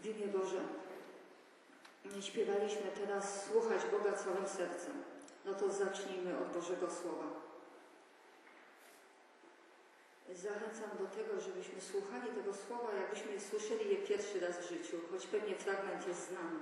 imię Boże, śpiewaliśmy teraz słuchać Boga całym sercem. No to zacznijmy od Bożego Słowa. Zachęcam do tego, żebyśmy słuchali tego Słowa, jakbyśmy słyszeli je pierwszy raz w życiu, choć pewnie fragment jest znany.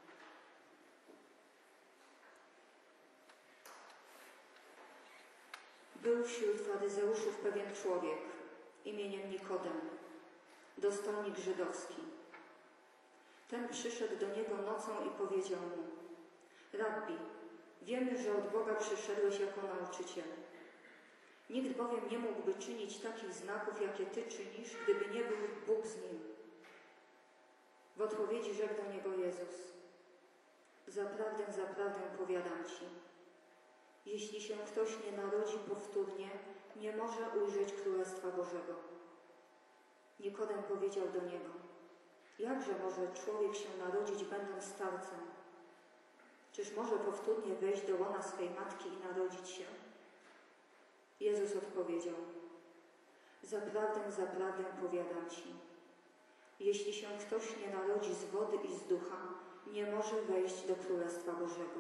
Był wśród faryzeuszów pewien człowiek imieniem Nikodem, dostojnik żydowski. Ten przyszedł do niego nocą i powiedział mu: Rabbi, wiemy, że od Boga przyszedłeś jako nauczyciel. Nikt bowiem nie mógłby czynić takich znaków, jakie Ty czynisz, gdyby nie był Bóg z nim. W odpowiedzi rzekł do niego Jezus: Zaprawdę, zaprawdę powiadam Ci, jeśli się ktoś nie narodzi powtórnie, nie może ujrzeć Królestwa Bożego. Nikodem powiedział do niego: Jakże może człowiek się narodzić, będąc starcem? Czyż może powtórnie wejść do łona swej matki i narodzić się? Jezus odpowiedział: Zaprawdę, zaprawdę powiadam Ci, jeśli się ktoś nie narodzi z wody i z ducha, nie może wejść do Królestwa Bożego.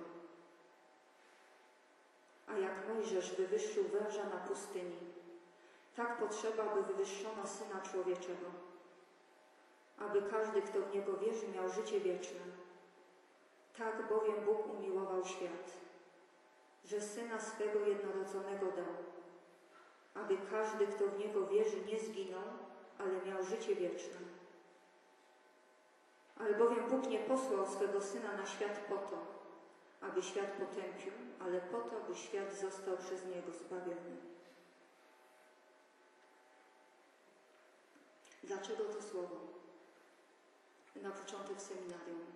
A jak Mojżesz wywyższył węża na pustyni, tak potrzeba, by wywyższono Syna Człowieczego, aby każdy, kto w Niego wierzy, miał życie wieczne. Tak bowiem Bóg umiłował świat, że Syna swego jednorodzonego dał, aby każdy, kto w Niego wierzy, nie zginął, ale miał życie wieczne. Albowiem Bóg nie posłał swego Syna na świat po to, aby świat potępił, ale po to, by świat został przez Niego zbawiony. Dlaczego to słowo? Na początek seminarium.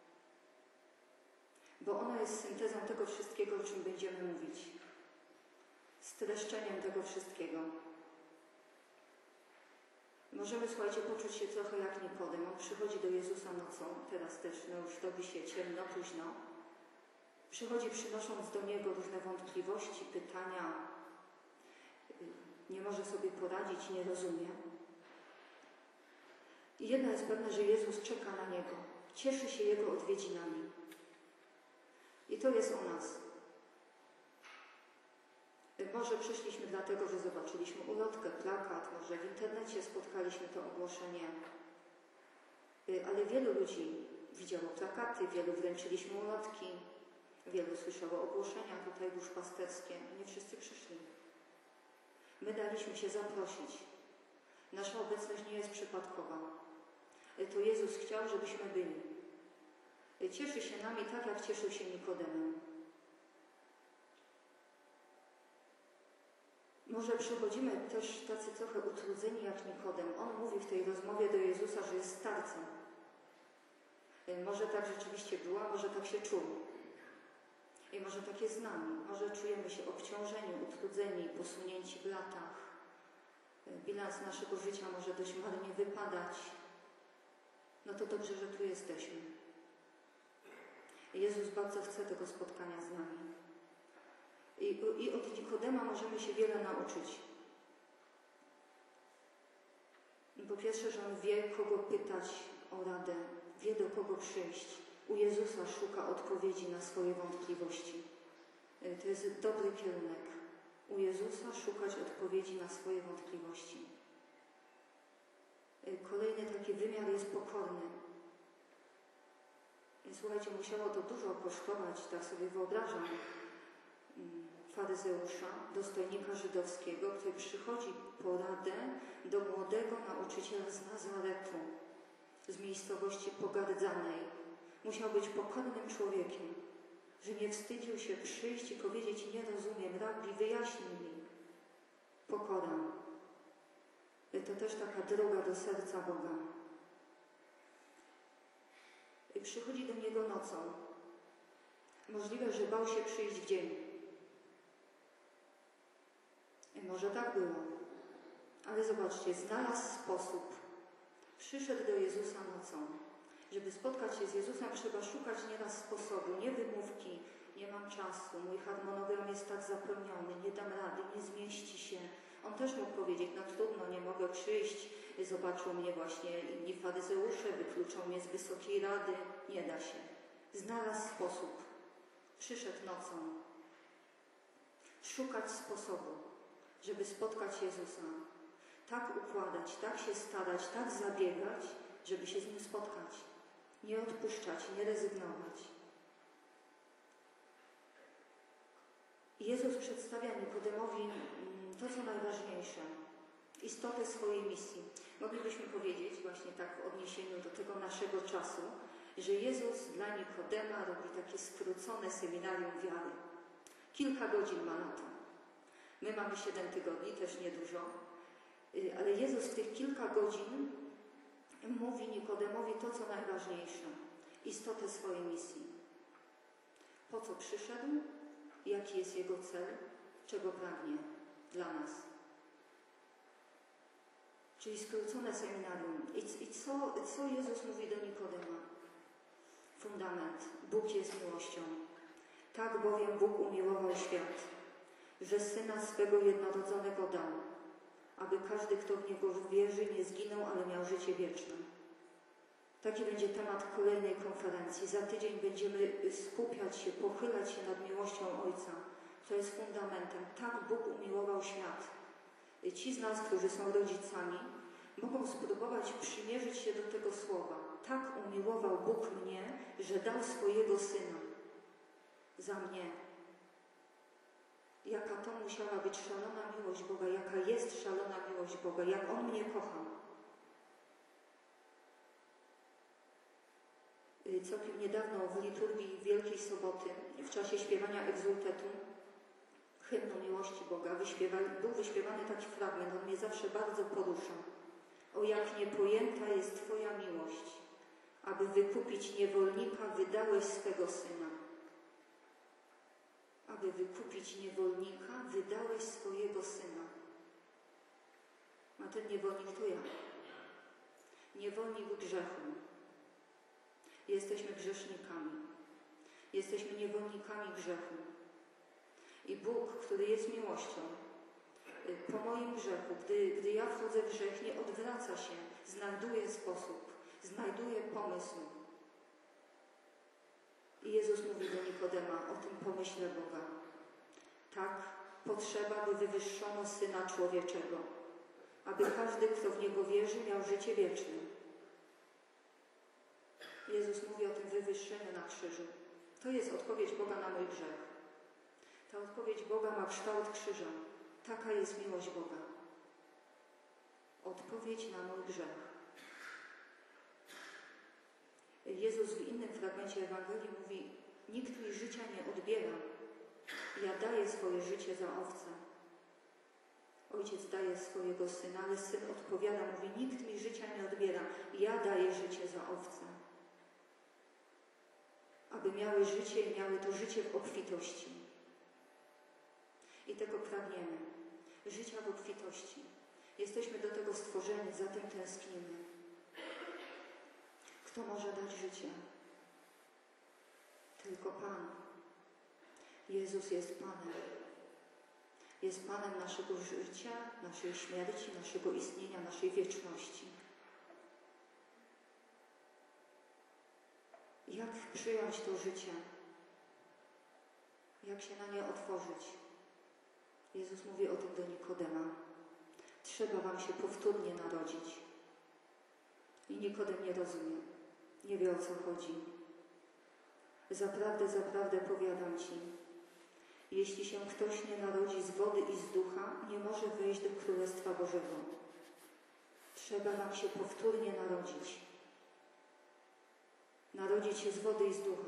Bo ono jest syntezą tego wszystkiego, o czym będziemy mówić. Streszczeniem tego wszystkiego. Możemy, słuchajcie, poczuć się trochę jak Nikodem. On przychodzi do Jezusa nocą, teraz też, no już robi się ciemno, późno. Przychodzi, przynosząc do Niego różne wątpliwości, pytania. Nie może sobie poradzić, nie rozumie. I jedno jest pewne, że Jezus czeka na Niego. Cieszy się Jego odwiedzinami. I to jest o nas. Może przyszliśmy dlatego, że zobaczyliśmy ulotkę, plakat, może w internecie spotkaliśmy to ogłoszenie. Ale wielu ludzi widziało plakaty, wielu wręczyliśmy ulotki, wielu słyszało ogłoszenia tutaj duszpasterskie. Nie wszyscy przyszli. My daliśmy się zaprosić. Nasza obecność nie jest przypadkowa. To Jezus chciał, żebyśmy byli. Cieszy się nami tak, jak cieszył się Nikodemem. Może przychodzimy też tacy trochę utrudzeni jak Nikodem. On mówi w tej rozmowie do Jezusa, że jest starcem. Może tak rzeczywiście była, może tak się czuł. I może tak jest z nami. Może czujemy się obciążeni, utrudzeni, posunięci w latach. Bilans naszego życia może dość marnie wypadać. No to dobrze, że tu jesteśmy. Jezus bardzo chce tego spotkania z nami. I od Nikodema możemy się wiele nauczyć. Po pierwsze, że on wie, kogo pytać o radę, wie, do kogo przyjść. U Jezusa szuka odpowiedzi na swoje wątpliwości. To jest dobry kierunek. U Jezusa szukać odpowiedzi na swoje wątpliwości. Kolejny taki wymiar jest pokorny. Słuchajcie, musiało to dużo kosztować, tak sobie wyobrażam, faryzeusza, dostojnika żydowskiego, który przychodzi po radę do młodego nauczyciela z Nazaretu, z miejscowości pogardzanej. Musiał być pokornym człowiekiem, że nie wstydził się przyjść i powiedzieć: nie rozumiem, rabbi, wyjaśnij mi. Pokora. To też taka droga do serca Boga. I przychodzi do niego nocą. Możliwe, że bał się przyjść w dzień. Może tak było. Ale zobaczcie, znalazł sposób. Przyszedł do Jezusa nocą. Żeby spotkać się z Jezusem, trzeba szukać nieraz sposobu, nie wymówki. Nie mam czasu, mój harmonogram jest tak zapełniony, nie dam rady, nie zmieści się. On też mógł powiedzieć: no trudno, nie mogę przyjść, zobaczą mnie właśnie inni faryzeusze, wykluczą mnie z wysokiej rady. Nie da się. Znalazł sposób. Przyszedł nocą. Szukać sposobu, żeby spotkać Jezusa. Tak układać, tak się starać, tak zabiegać, żeby się z Nim spotkać. Nie odpuszczać, nie rezygnować. I Jezus przedstawia Nikodemowi to, co najważniejsze. Istotę swojej misji. Moglibyśmy powiedzieć właśnie tak w odniesieniu do tego naszego czasu, że Jezus dla Nikodema robi takie skrócone seminarium wiary. Kilka godzin ma na to. My mamy 7 tygodni, też niedużo, ale Jezus w tych kilka godzin mówi Nikodemowi to, co najważniejsze. Istotę swojej misji. Po co przyszedł? Jaki jest Jego cel? Czego pragnie dla nas? Czyli skrócone seminarium. I co Jezus mówi do Nikodema? Fundament. Bóg jest miłością. Tak bowiem Bóg umiłował świat, że Syna swego jednorodzonego dał, aby każdy, kto w Niego wierzy, nie zginął, ale miał życie wieczne. Taki będzie temat kolejnej konferencji. Za tydzień będziemy skupiać się, pochylać się nad miłością Ojca. To jest fundamentem. Tak Bóg umiłował świat. Ci z nas, którzy są rodzicami, mogą spróbować przymierzyć się do tego słowa. Tak umiłował Bóg mnie, że dał swojego Syna za mnie. Jaka to musiała być szalona miłość Boga, jaka jest szalona miłość Boga, jak On mnie kocha. Całkiem niedawno w liturgii Wielkiej Soboty, w czasie śpiewania egzultetu, hymnu miłości Boga, był wyśpiewany taki fragment, on mnie zawsze bardzo porusza. O jak niepojęta jest Twoja miłość, aby wykupić niewolnika, wydałeś swego Syna. Aby wykupić niewolnika, wydałeś swojego Syna. A ten niewolnik to ja. Niewolnik grzechu. Jesteśmy grzesznikami. Jesteśmy niewolnikami grzechu. I Bóg, który jest miłością, po moim grzechu, gdy ja wchodzę w grzech, nie odwraca się, znajduje sposób, znajduje pomysł. I Jezus mówi do Nikodema o tym pomyśle Boga. Tak, potrzeba, by wywyższono Syna Człowieczego, aby każdy, kto w Niego wierzy, miał życie wieczne. Jezus mówi o tym wywyższeniu na krzyżu. To jest odpowiedź Boga na mój grzech. Ta odpowiedź Boga ma kształt krzyża. Taka jest miłość Boga. Odpowiedź na mój grzech. Jezus w innym fragmencie Ewangelii mówi: nikt mi życia nie odbiera. Ja daję swoje życie za owce. Ojciec daje swojego Syna, ale Syn odpowiada, mówi: nikt mi życia nie odbiera. Ja daję życie za owce. Aby miały życie i miały to życie w obfitości. I tego pragniemy. Życia w obfitości. Jesteśmy do tego stworzeni, za tym tęsknimy. Kto może dać życie? Tylko Pan. Jezus jest Panem. Jest Panem naszego życia, naszej śmierci, naszego istnienia, naszej wieczności. Jak przyjąć to życie? Jak się na nie otworzyć? Jezus mówi o tym do Nikodema. Trzeba wam się powtórnie narodzić. I Nikodem nie rozumie. Nie wie, o co chodzi. Zaprawdę, zaprawdę powiadam ci, jeśli się ktoś nie narodzi z wody i z ducha, nie może wejść do Królestwa Bożego. Trzeba wam się powtórnie narodzić. Narodzić się z wody i z ducha.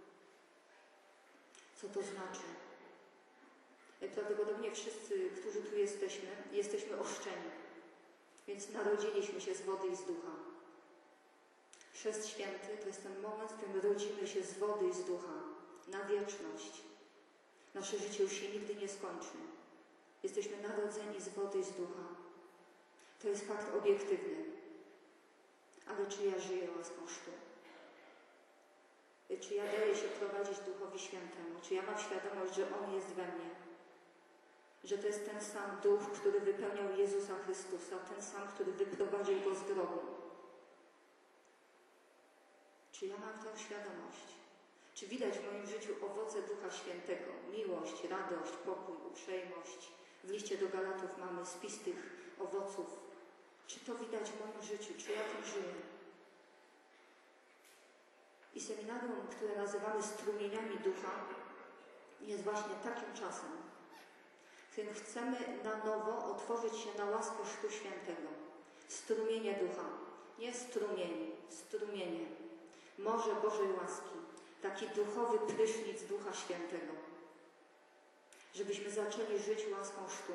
Co to znaczy? Prawdopodobnie wszyscy, którzy tu jesteśmy ochrzczeni. Więc narodziliśmy się z wody i z ducha. Chrzest Święty to jest ten moment, w którym rodzimy się z wody i z ducha na wieczność. Nasze życie już się nigdy nie skończy. Jesteśmy narodzeni z wody i z ducha. To jest fakt obiektywny. Ale czy ja żyję łaską chrztu? Czy ja daję się prowadzić Duchowi Świętemu? Czy ja mam świadomość, że On jest we mnie? że to jest ten sam Duch, który wypełniał Jezusa Chrystusa, ten sam, który wyprowadził Go z grobu. Czy ja mam tę świadomość? Czy widać w moim życiu owoce Ducha Świętego? Miłość, radość, pokój, uprzejmość. W liście do Galatów mamy spis tych owoców. Czy to widać w moim życiu? Czy ja tym żyję? I seminarium, które nazywamy strumieniami Ducha, jest właśnie takim czasem, w którym chcemy na nowo otworzyć się na łaskę Chrztu Świętego. Strumienie Ducha. Nie strumień, strumienie. Morze Bożej łaski. Taki duchowy prysznic Ducha Świętego. Żebyśmy zaczęli żyć łaską chrztu.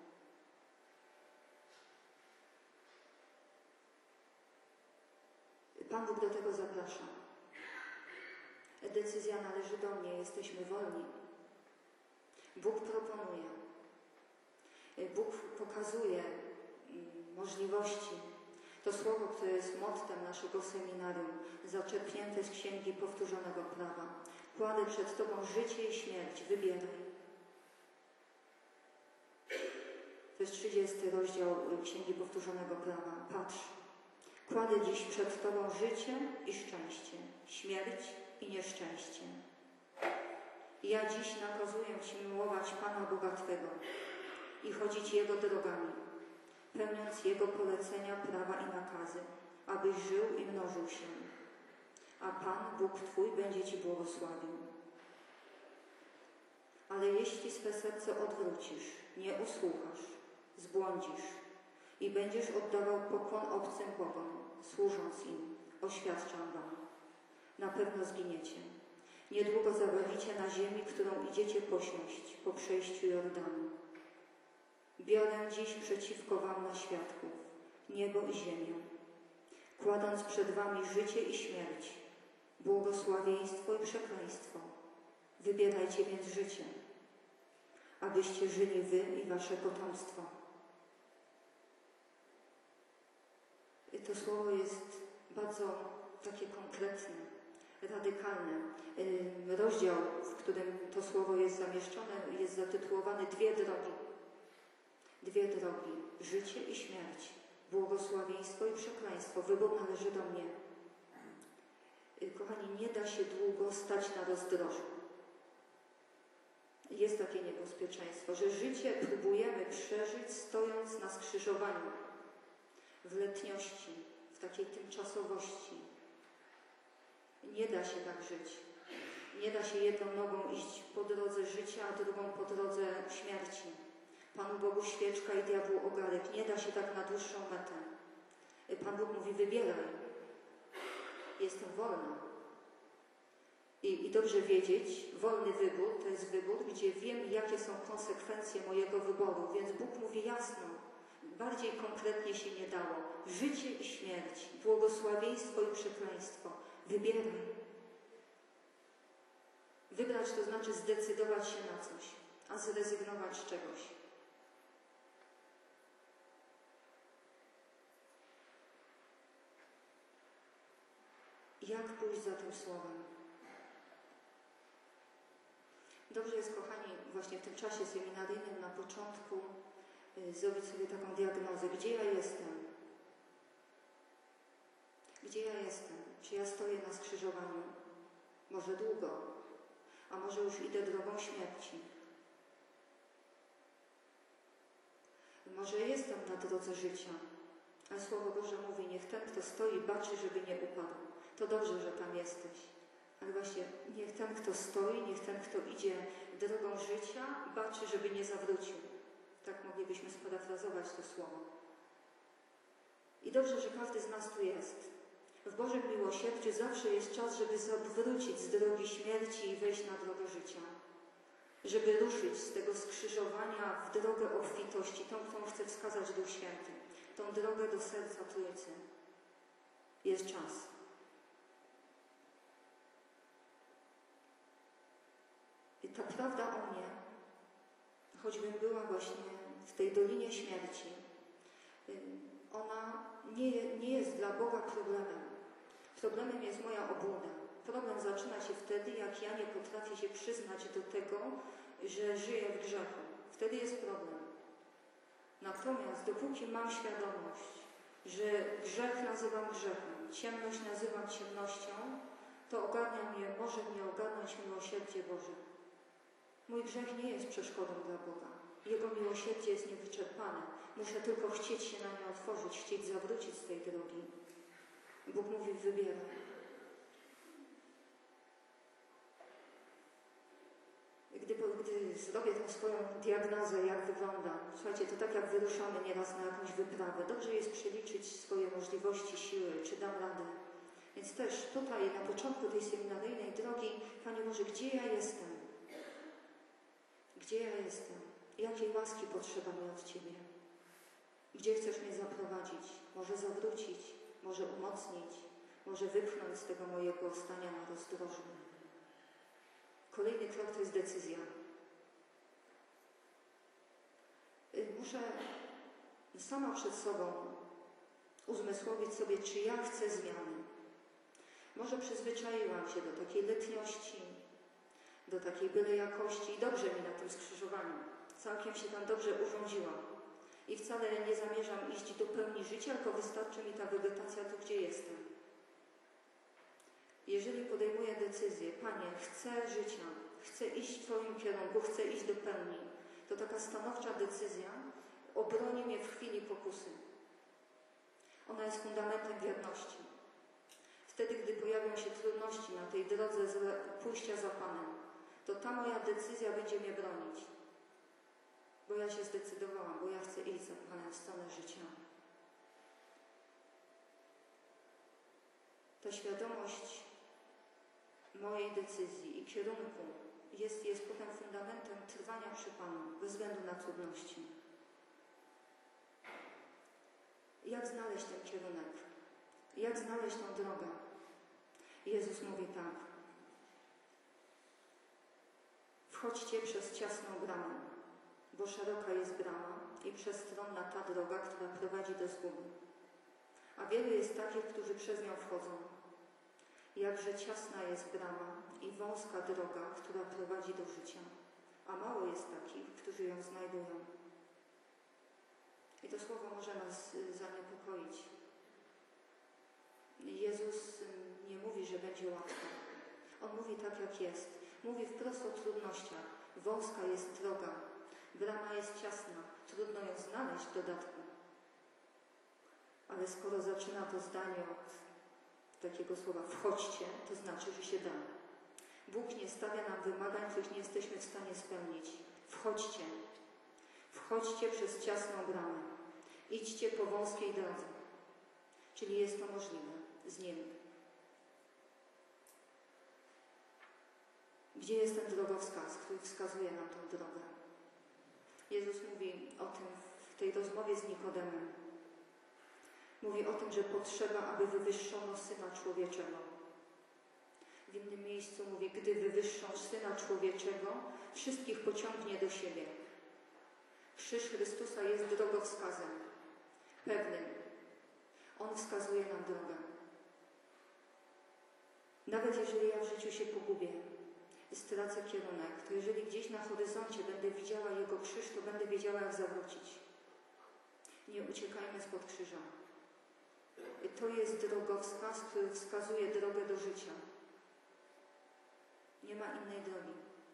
Pan Bóg do tego zaprasza. Decyzja należy do mnie, jesteśmy wolni. Bóg proponuje. Bóg pokazuje możliwości. To słowo, które jest mottem naszego seminarium, zaczerpnięte z Księgi Powtórzonego Prawa. Kładę przed Tobą życie i śmierć, wybieraj. To jest 30 rozdział Księgi Powtórzonego Prawa. Patrz, kładę dziś przed Tobą życie i szczęście, śmierć i nieszczęście. Ja dziś nakazuję Ci miłować Pana Boga Twego i chodzić Jego drogami, pełniąc Jego polecenia, prawa i nakazy, abyś żył i mnożył się, a Pan, Bóg Twój, będzie Ci błogosławił. Ale jeśli swe serce odwrócisz, nie usłuchasz, zbłądzisz i będziesz oddawał pokłon obcym bogom, służąc im, oświadczam Wam, na pewno zginiecie. Niedługo zabawicie na ziemi, którą idziecie posiąść po przejściu Jordanu. Biorę dziś przeciwko Wam na świadków niebo i ziemię, kładąc przed Wami życie i śmierć, błogosławieństwo i przekleństwo. Wybierajcie więc życie, abyście żyli Wy i Wasze potomstwo. To słowo jest bardzo takie konkretne, radykalne. Rozdział, w którym to słowo jest zamieszczone, jest zatytułowany Dwie drogi. Dwie drogi. Życie i śmierć. Błogosławieństwo i przekleństwo. Wybór należy do mnie. Kochani, nie da się długo stać na rozdrożu. Jest takie niebezpieczeństwo, że życie próbujemy przeżyć stojąc na skrzyżowaniu, w letniości, w takiej tymczasowości. Nie da się tak żyć. Nie da się jedną nogą iść po drodze życia, a drugą po drodze śmierci. Panu Bogu świeczka i diabłu ogarek. Nie da się tak na dłuższą metę. Pan Bóg mówi, wybieraj. Jestem wolna. I dobrze wiedzieć, wolny wybór to jest wybór, gdzie wiem, jakie są konsekwencje mojego wyboru. Więc Bóg mówi jasno, bardziej konkretnie się nie dało. Życie i śmierć, błogosławieństwo i przekleństwo. Wybieraj. Wybrać to znaczy zdecydować się na coś, a zrezygnować z czegoś. Jak pójść za tym słowem? Dobrze jest, kochani, właśnie w tym czasie seminaryjnym na początku zrobić sobie taką diagnozę. Gdzie ja jestem? Gdzie ja jestem? Czy ja stoję na skrzyżowaniu? Może długo, a może już idę drogą śmierci. Może jestem na drodze życia, ale Słowo Boże mówi, niech ten, kto stoi, baczy, żeby nie upadł. To dobrze, że tam jesteś. Ale właśnie, niech ten, kto stoi, niech ten, kto idzie drogą życia, baczy, żeby nie zawrócił. Tak moglibyśmy sparafrazować to słowo. I dobrze, że każdy z nas tu jest. W Bożym miłosierdziu zawsze jest czas, żeby zawrócić z drogi śmierci i wejść na drogę życia. Żeby ruszyć z tego skrzyżowania w drogę obfitości, tą, którą chce wskazać Duch Święty. Tą drogę do serca Trójcy. Jest czas. I ta prawda o mnie, choćbym była właśnie w tej dolinie śmierci, ona nie jest dla Boga problemem. Problemem jest moja obłuda. Problem zaczyna się wtedy, jak ja nie potrafię się przyznać do tego, że żyję w grzechu. Wtedy jest problem. Natomiast dopóki mam świadomość, że grzech nazywam grzechem, ciemność nazywam ciemnością, to może mnie ogarnąć miłosierdzie Boże. Mój grzech nie jest przeszkodą dla Boga. Jego miłosierdzie jest niewyczerpane. Muszę tylko chcieć się na nie otworzyć, chcieć zawrócić z tej drogi. Bóg mówi, wybieraj. Gdy zrobię tą swoją diagnozę, jak wygląda, słuchajcie, to tak jak wyruszamy nieraz na jakąś wyprawę. Dobrze jest przeliczyć swoje możliwości, siły, czy dam radę. Więc też tutaj na początku tej seminaryjnej drogi, Panie Boże, gdzie ja jestem? Gdzie ja jestem? Jakiej łaski potrzeba mi od Ciebie? Gdzie chcesz mnie zaprowadzić? Może zawrócić, może umocnić, może wypchnąć z tego mojego stania na rozdrożu. Kolejny krok to jest decyzja. Muszę sama przed sobą uzmysłowić sobie, czy ja chcę zmiany. Może przyzwyczaiłam się do takiej letniości, do takiej byle jakości i dobrze mi na tym skrzyżowaniu. Całkiem się tam dobrze urządziłam. I wcale nie zamierzam iść do pełni życia, tylko wystarczy mi ta wegetacja tu, gdzie jestem. Jeżeli podejmuję decyzję, Panie, chcę życia, chcę iść w Twoim kierunku, chcę iść do pełni, to taka stanowcza decyzja obroni mnie w chwili pokusy. Ona jest fundamentem wierności. Wtedy, gdy pojawią się trudności na tej drodze pójścia za Panem, to ta moja decyzja będzie mnie bronić. Bo ja się zdecydowałam, bo ja chcę iść za Panem w stronę życia. Ta świadomość mojej decyzji i kierunku jest potem fundamentem trwania przy Panu, bez względu na trudności. Jak znaleźć ten kierunek? Jak znaleźć tą drogę? Jezus mówi tak. Wchodźcie przez ciasną bramę, bo szeroka jest brama i przestronna ta droga, która prowadzi do zguby. A wielu jest takich, którzy przez nią wchodzą. Jakże ciasna jest brama i wąska droga, która prowadzi do życia, a mało jest takich, którzy ją znajdują. I to słowo może nas zaniepokoić. Jezus nie mówi, że będzie łatwo. On mówi tak, jak jest. Mówi wprost o trudnościach. Wąska jest droga, brama jest ciasna, trudno ją znaleźć w dodatku. Ale skoro zaczyna to zdanie od takiego słowa wchodźcie, to znaczy, że się da. Bóg nie stawia nam wymagań, których nie jesteśmy w stanie spełnić. Wchodźcie. Wchodźcie przez ciasną bramę. Idźcie po wąskiej drodze. Czyli jest to możliwe z Nim. Gdzie jest ten drogowskaz, który wskazuje nam tą drogę? Jezus mówi o tym w tej rozmowie z Nikodemem. Mówi o tym, że potrzeba, aby wywyższono Syna Człowieczego. W innym miejscu mówi, gdy wywyższą Syna Człowieczego, wszystkich pociągnie do siebie. Krzyż Chrystusa jest drogowskazem, pewnym. On wskazuje nam drogę. Nawet jeżeli ja w życiu się pogubię, stracę kierunek, to jeżeli gdzieś na horyzoncie będę widziała Jego krzyż, to będę wiedziała, jak zawrócić. Nie uciekajmy spod krzyża. To jest drogowskaz, który wskazuje drogę do życia. Nie ma innej drogi.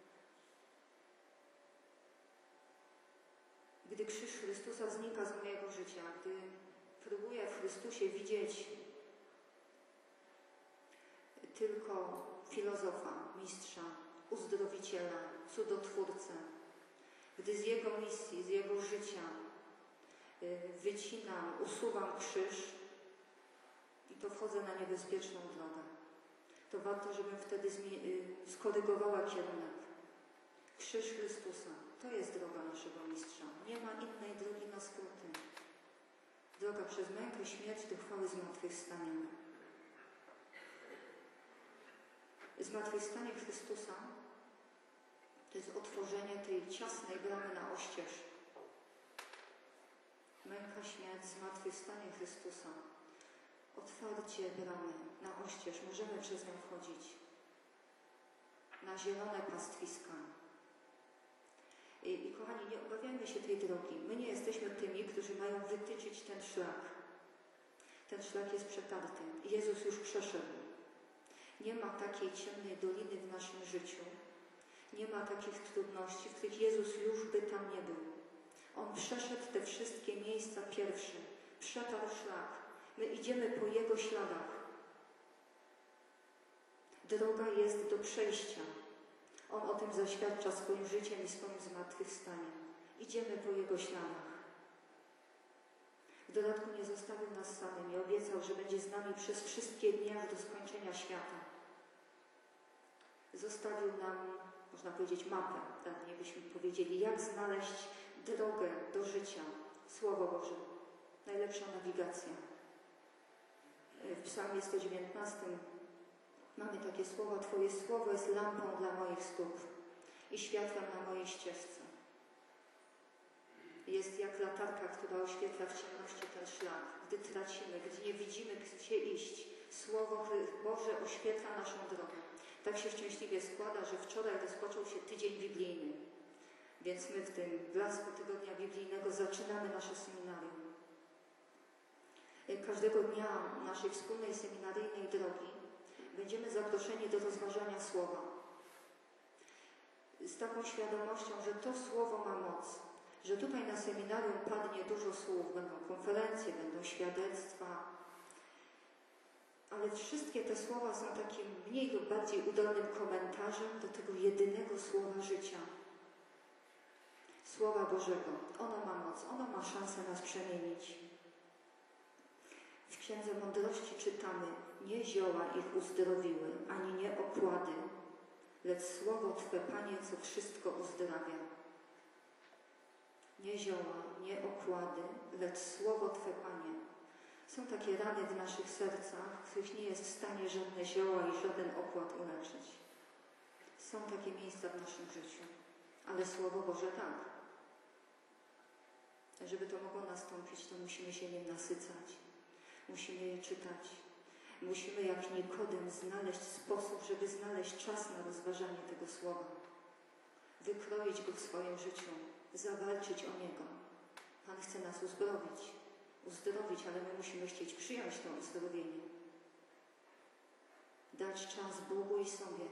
Gdy krzyż Chrystusa znika z mojego życia, gdy próbuję w Chrystusie widzieć tylko filozofa, mistrza, uzdrowiciela, cudotwórcę, gdy z Jego misji, z Jego życia wycinam, usuwam krzyż i to wchodzę na niebezpieczną drogę, to warto, żebym wtedy skorygowała kierunek. Krzyż Chrystusa, to jest droga naszego mistrza. Nie ma innej drogi na skróty. Droga przez mękę, śmierć do chwały zmartwychwstania. Zmartwychwstanie Chrystusa to jest otworzenie tej ciasnej bramy na oścież. Męka, śmierć, zmartwychwstanie Chrystusa. Otwarcie bramy na oścież. Możemy przez nią wchodzić. Na zielone pastwiska. I kochani, nie obawiajmy się tej drogi. My nie jesteśmy tymi, którzy mają wytyczyć ten szlak. Ten szlak jest przetarty. Jezus już przeszedł. Nie ma takiej ciemnej doliny w naszym życiu. Nie ma takich trudności, w których Jezus już by tam nie był. On przeszedł te wszystkie miejsca pierwszy. Przetarł szlak. My idziemy po Jego śladach. Droga jest do przejścia. On o tym zaświadcza swoim życiem i swoim zmartwychwstaniem. Idziemy po Jego śladach. W dodatku nie zostawił nas samym i obiecał, że będzie z nami przez wszystkie dni aż do skończenia świata. Zostawił nam, można powiedzieć, mapę, tak byśmy powiedzieli, jak znaleźć drogę do życia. Słowo Boże. Najlepsza nawigacja. W Psalmie 119 mamy takie słowa: Twoje słowo jest lampą dla moich stóp i światłem na mojej ścieżce. Jest jak latarka, która oświetla w ciemności ten szlak. Gdy tracimy, gdy nie widzimy, gdzie iść, Słowo Boże oświetla naszą drogę. Tak się szczęśliwie składa, że wczoraj rozpoczął się tydzień biblijny. Więc my w tym blasku tygodnia biblijnego zaczynamy nasze seminarium. Każdego dnia naszej wspólnej seminaryjnej drogi będziemy zaproszeni do rozważania Słowa. Z taką świadomością, że to Słowo ma moc. Że tutaj na seminarium padnie dużo słów, będą konferencje, będą świadectwa, ale wszystkie te słowa są takim mniej lub bardziej udolnym komentarzem do tego jedynego słowa życia. Słowa Bożego. Ono ma moc, ono ma szansę nas przemienić. W Księdze Mądrości czytamy: nie zioła ich uzdrowiły, ani nie okłady, lecz słowo Twe, Panie, co wszystko uzdrawia. Nie zioła, nie okłady, lecz słowo Twe, Panie. Są takie rany w naszych sercach, których nie jest w stanie żadne zioła i żaden okład uleczyć. Są takie miejsca w naszym życiu, ale Słowo Boże tak. Żeby to mogło nastąpić, to musimy się nim nasycać. Musimy je czytać. Musimy jak Nikodem znaleźć sposób, żeby znaleźć czas na rozważanie tego Słowa. Wykroić go w swoim życiu. Zawalczyć o Niego. Pan chce nas uzdrowić, ale my musimy chcieć przyjąć to uzdrowienie. Dać czas Bogu i sobie.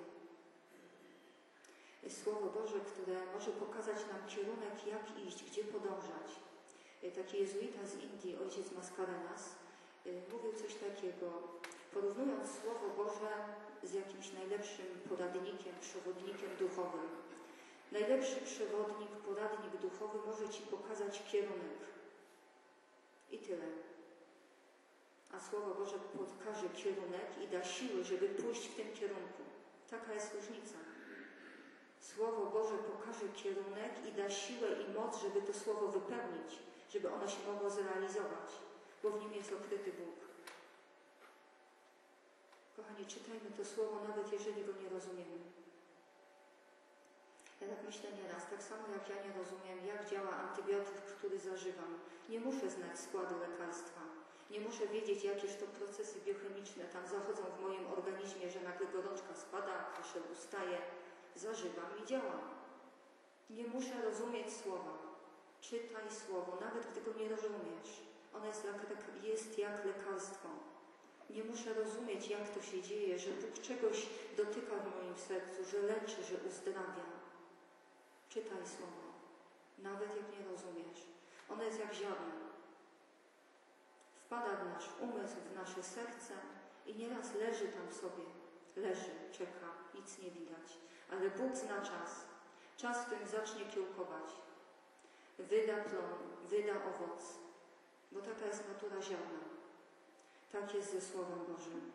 Słowo Boże, które może pokazać nam kierunek, jak iść, gdzie podążać. Taki jezuita z Indii, ojciec Mascarenas, mówił coś takiego: porównując Słowo Boże z jakimś najlepszym poradnikiem, przewodnikiem duchowym. Najlepszy przewodnik, poradnik duchowy może Ci pokazać kierunek. I tyle. A Słowo Boże pokaże kierunek i da siły, żeby pójść w tym kierunku. Taka jest różnica. Słowo Boże pokaże kierunek i da siłę i moc, żeby to Słowo wypełnić, żeby ono się mogło zrealizować, bo w nim jest ukryty Bóg. Kochani, czytajmy to Słowo, nawet jeżeli go nie rozumiemy. Ja tak myślę nieraz, tak samo jak ja nie rozumiem, jak działa antybiotyk, który zażywam. Nie muszę znać składu lekarstwa. Nie muszę wiedzieć, jakież to procesy biochemiczne tam zachodzą w moim organizmie, że nagle gorączka spada, kaszel ustaje. Zażywam i działam. Nie muszę rozumieć Słowa. Czytaj Słowo, nawet gdy go nie rozumiesz. Ono jest jak lekarstwo. Nie muszę rozumieć, jak to się dzieje, że Bóg czegoś dotyka w moim sercu, że leczy, że uzdrawia. Czytaj Słowo, nawet jak nie rozumiesz. Ono jest jak ziarno. Wpada w nasz umysł, w nasze serce i nieraz leży tam sobie. Leży, czeka, nic nie widać. Ale Bóg zna czas. Czas, w którym zacznie kiełkować. Wyda plon, wyda owoc. Bo taka jest natura ziarna. Tak jest ze Słowem Bożym.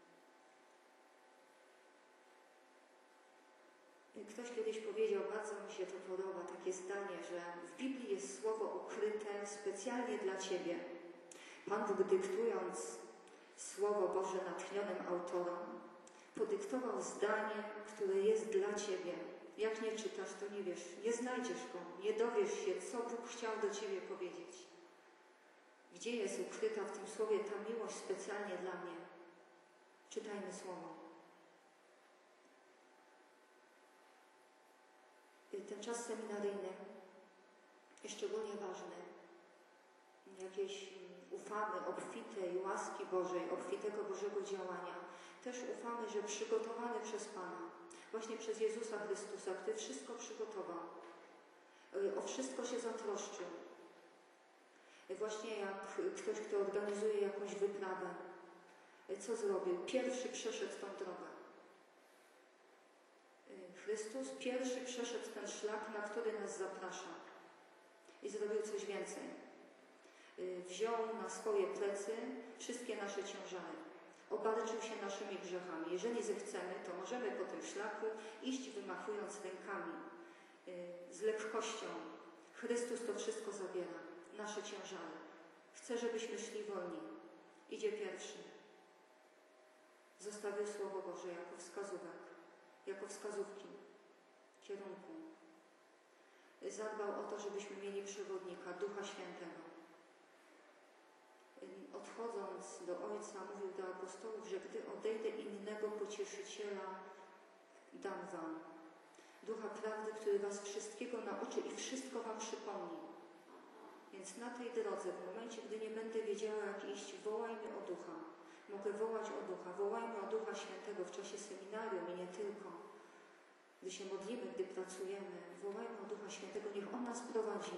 Ktoś kiedyś powiedział, bardzo mi się to podoba, takie zdanie, że w Biblii jest słowo ukryte specjalnie dla Ciebie. Pan Bóg, dyktując Słowo Boże natchnionym autorom, podyktował zdanie, które jest dla Ciebie. Jak nie czytasz, to nie wiesz, nie znajdziesz go, nie dowiesz się, co Bóg chciał do Ciebie powiedzieć. Gdzie jest ukryta w tym słowie ta miłość specjalnie dla mnie? Czytajmy Słowo. Ten czas seminaryjny jest szczególnie ważny. Jakieś ufamy obfitej łaski Bożej, obfitego Bożego działania. Też ufamy, że przygotowany przez Pana, właśnie przez Jezusa Chrystusa, który wszystko przygotował, o wszystko się zatroszczył. Właśnie jak ktoś, kto organizuje jakąś wyprawę, co zrobił? Pierwszy przeszedł tą drogę. Chrystus pierwszy przeszedł ten szlak, na który nas zaprasza i zrobił coś więcej. Wziął na swoje plecy wszystkie nasze ciężary. Obarczył się naszymi grzechami. Jeżeli zechcemy, to możemy po tym szlaku iść wymachując rękami, z lekkością. Chrystus to wszystko zabiera, nasze ciężary. Chce, żebyśmy szli wolni. Idzie pierwszy. Zostawił Słowo Boże jako wskazówek, jako wskazówki kierunku. Zadbał o to, żebyśmy mieli przewodnika, Ducha Świętego. Odchodząc do Ojca, mówił do apostołów, że gdy odejdę, innego pocieszyciela dam wam. Ducha prawdy, który was wszystkiego nauczy i wszystko wam przypomni. Więc na tej drodze, w momencie, gdy nie będę wiedziała, jak iść, wołajmy o Ducha. Mogę wołać o Ducha. Wołajmy o Ducha Świętego w czasie seminarium i nie tylko. Gdy się modlimy, gdy pracujemy, wołajmy o Ducha Świętego. Niech On nas prowadzi.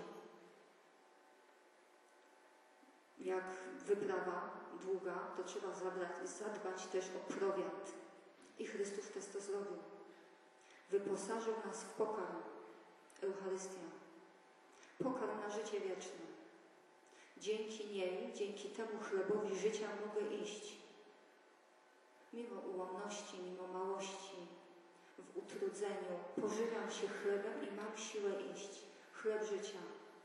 Jak wyprawa długa, to trzeba zadbać też o prowiant. I Chrystus też to zrobił. Wyposażył nas w pokarm. Eucharystia. Pokarm na życie wieczne. Dzięki niej, dzięki temu chlebowi życia mogę iść. Mimo ułomności, mimo małości, w utrudzeniu, pożywam się chlebem i mam siłę iść. Chleb życia.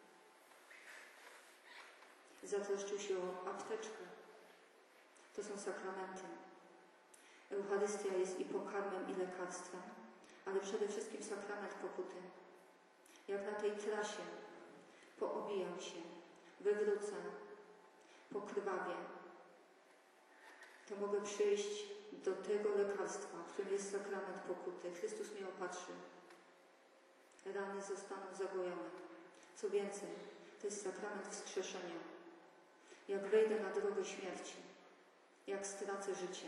Zatroszczył się o apteczkę. To są sakramenty. Eucharystia jest i pokarmem, i lekarstwem, ale przede wszystkim sakrament pokuty. Jak na tej trasie poobijam się, wywrócę, pokrwawię, to mogę przyjść do tego lekarstwa, którym jest sakrament pokuty. Chrystus mnie opatrzy. Rany zostaną zagojone. Co więcej, to jest sakrament wskrzeszenia. Jak wejdę na drogę śmierci, jak stracę życie.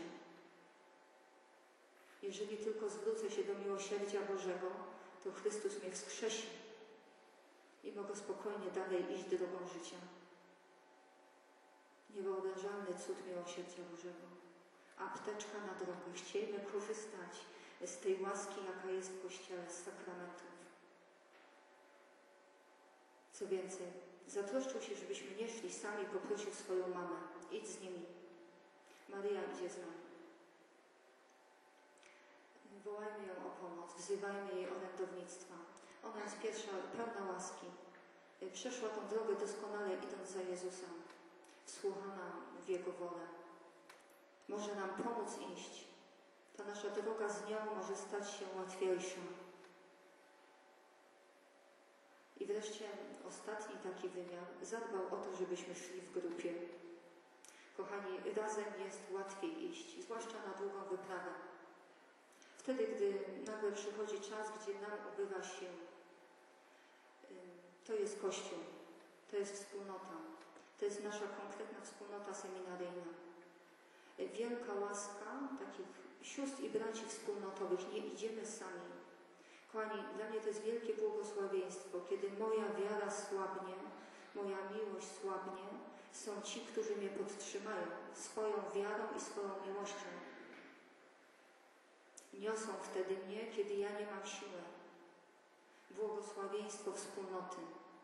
Jeżeli tylko zwrócę się do miłosierdzia Bożego, to Chrystus mnie wskrzesi i mogę spokojnie dalej iść drogą życia. Niewyobrażalny cud miłosierdzia Bożego. Apteczka na drogę. Chciejmy korzystać z tej łaski, jaka jest w Kościele, z sakramentów. Co więcej, zatroszczył się, żebyśmy nie szli sami, poprosił swoją mamę. Idź z nimi. Maryja idzie z nami. Wołajmy ją o pomoc, wzywajmy jej orędownictwa. Ona jest pierwsza, pełna łaski. Przeszła tą drogę doskonale, idąc za Jezusem. Wsłuchana w Jego wolę. Może nam pomóc iść. Ta nasza droga z nią może stać się łatwiejsza. I wreszcie ostatni taki wymiar. Zadbał o to, żebyśmy szli w grupie. Kochani, razem jest łatwiej iść, zwłaszcza na długą wyprawę. Wtedy, gdy nagle przychodzi czas, gdzie nam ubywa sił. To jest Kościół, to jest wspólnota, to jest nasza konkretna wspólnota seminaryjna. Wielka łaska takich sióstr i braci wspólnotowych, nie idziemy sami. Kochani, dla mnie to jest wielkie błogosławieństwo, kiedy moja wiara słabnie, moja miłość słabnie, są ci, którzy mnie podtrzymają swoją wiarą i swoją miłością. Niosą wtedy mnie, kiedy ja nie mam siły. Błogosławieństwo wspólnoty.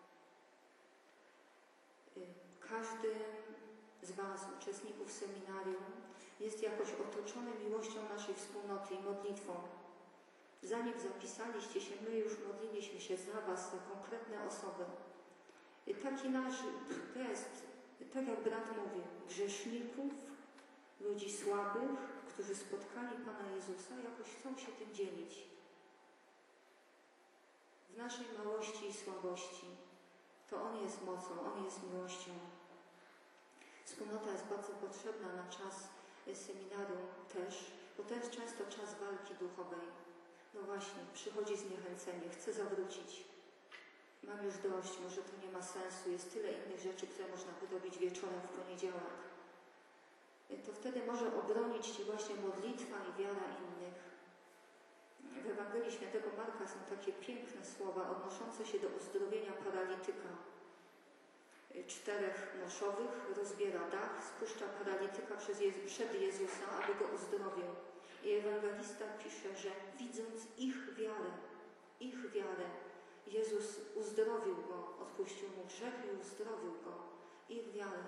Każdy z Was, uczestników seminarium, jest jakoś otoczony miłością naszej wspólnoty i modlitwą. Zanim zapisaliście się, my już modliliśmy się za Was, za konkretne osoby. Taki nasz gest, tak jak brat mówił, grzeszników, ludzi słabych, którzy spotkali Pana Jezusa, jakoś chcą się tym dzielić. W naszej małości i słabości to On jest mocą, On jest miłością. Wspólnota jest bardzo potrzebna na czas seminarium też, bo to jest często czas walki duchowej. No właśnie, przychodzi zniechęcenie, chce zawrócić. mam już dość, może to nie ma sensu, jest tyle innych rzeczy, które można by robić wieczorem w poniedziałek. To wtedy może obronić Ci właśnie modlitwa i wiara innych. W Ewangelii Świętego Marka są takie piękne słowa odnoszące się do uzdrowienia paralityka. 4 noszowych rozbiera dach, spuszcza paralityka przed Jezusa, aby go uzdrowił. I ewangelista pisze, że widząc ich wiarę, Jezus uzdrowił go, odpuścił mu grzech i uzdrowił go. Ich wiarę.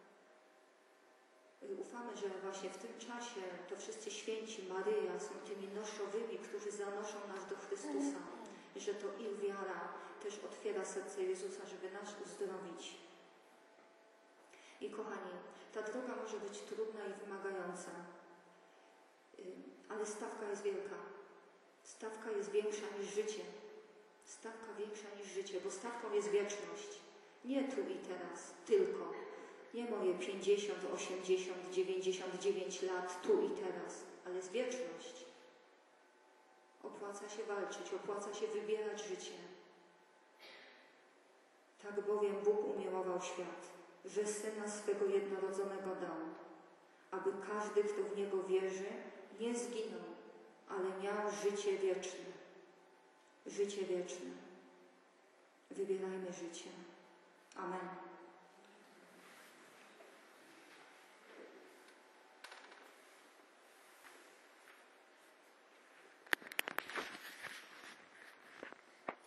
Ufamy, że właśnie w tym czasie to wszyscy święci, Maryja, są tymi noszowymi, którzy zanoszą nas do Chrystusa. I że to ich wiara też otwiera serce Jezusa, żeby nas uzdrowić. I kochani, ta droga może być trudna i wymagająca, ale stawka jest wielka. Stawka jest większa niż życie. Stawka większa niż życie, bo stawką jest wieczność. Nie tu i teraz, tylko. Nie moje 50, 80, 99 lat tu i teraz, ale jest wieczność. Opłaca się walczyć, opłaca się wybierać życie. Tak bowiem Bóg umiłował świat, że Syna swego jednorodzonego dał, aby każdy, kto w Niego wierzy, nie zginął, ale miał życie wieczne. Życie wieczne. Wybierajmy życie. Amen.